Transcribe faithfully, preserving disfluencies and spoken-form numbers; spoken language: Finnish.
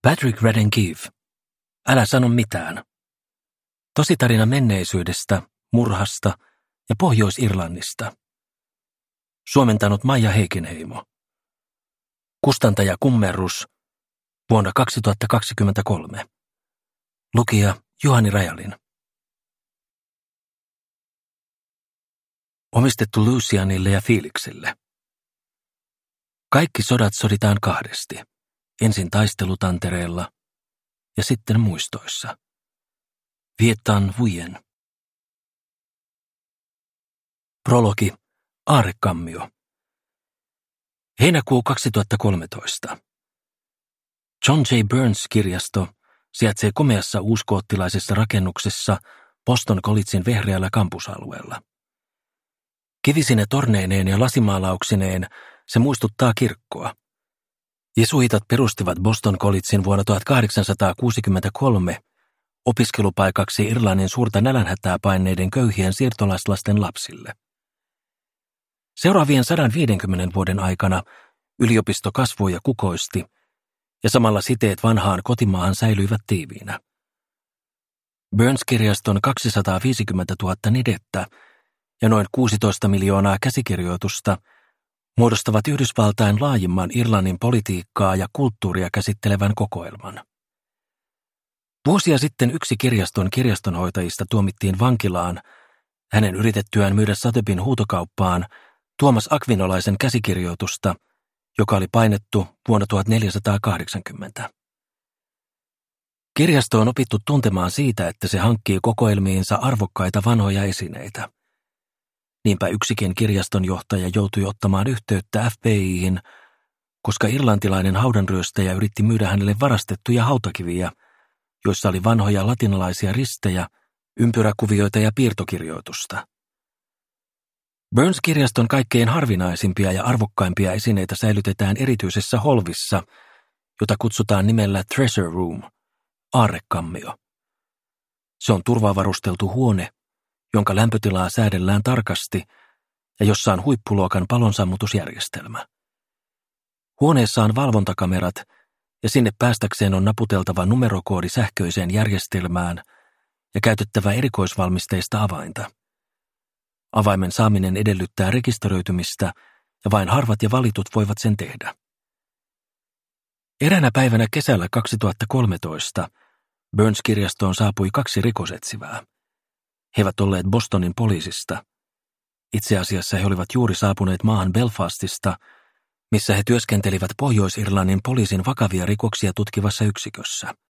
Patrick Radden-Keefe. Älä sano mitään. Tositarina menneisyydestä, murhasta ja Pohjois-Irlannista. Suomentanut Maija Heikinheimo. Kustantaja Kummerus. Vuonna kaksituhattakaksikymmentäkolme. Lukija Juhani Rajalin. Omistettu Lucianille ja Felixille. Kaikki sodat soditaan kahdesti. Ensin taistelutantereella ja sitten muistoissa. Vietan Vuyen. Prologi. Aarrekammio. Heinäkuu kaksituhattakolmetoista. John J. Burns-kirjasto sijaitsee komeassa uuskoottilaisessa rakennuksessa Boston Collegein vehreällä kampusalueella. Kivisine torneineen ja lasimaalauksineen se muistuttaa kirkkoa. Jesuitat perustivat Boston Collegein vuonna tuhatkahdeksansataakuusikymmentäkolme opiskelupaikaksi Irlannin suurta nälänhätää paineiden köyhien siirtolaislasten lapsille. Seuraavien sadan viidenkymmenen vuoden aikana yliopisto kasvoi ja kukoisti, ja samalla siteet vanhaan kotimaahan säilyivät tiiviinä. Burns-kirjaston kaksisataaviisikymmentätuhatta nidettä ja noin kuusitoista miljoonaa käsikirjoitusta muodostavat Yhdysvaltain laajimman Irlannin politiikkaa ja kulttuuria käsittelevän kokoelman. Vuosia sitten yksi kirjaston kirjastonhoitajista tuomittiin vankilaan hänen yritettyään myydä Sotheby'n huutokauppaan Tuomas Akvinolaisen käsikirjoitusta, joka oli painettu vuonna tuhatneljäsataakahdeksankymmentä. Kirjasto on opittu tuntemaan siitä, että se hankkii kokoelmiinsa arvokkaita vanhoja esineitä. Niinpä yksikin kirjaston johtaja joutui ottamaan yhteyttä F B I:hin, koska irlantilainen haudanryöstäjä yritti myydä hänelle varastettuja hautakiviä, joissa oli vanhoja latinalaisia ristejä, ympyräkuvioita ja piirtokirjoitusta. Burns-kirjaston kaikkein harvinaisimpia ja arvokkaimpia esineitä säilytetään erityisessä holvissa, jota kutsutaan nimellä Treasure Room, aarrekammio. Se on turvavarusteltu huone, jonka lämpötilaa säädellään tarkasti ja jossa on huippuluokan palonsammutusjärjestelmä. Huoneessa on valvontakamerat ja sinne päästäkseen on naputeltava numerokoodi sähköiseen järjestelmään ja käytettävä erikoisvalmisteista avainta. Avaimen saaminen edellyttää rekisteröitymistä ja vain harvat ja valitut voivat sen tehdä. Eräänä päivänä kesällä kaksituhattakolmetoista Burns-kirjastoon saapui kaksi rikosetsivää. He eivät olleet Bostonin poliisista. Itse asiassa he olivat juuri saapuneet maahan Belfastista, missä he työskentelivät Pohjois-Irlannin poliisin vakavia rikoksia tutkivassa yksikössä.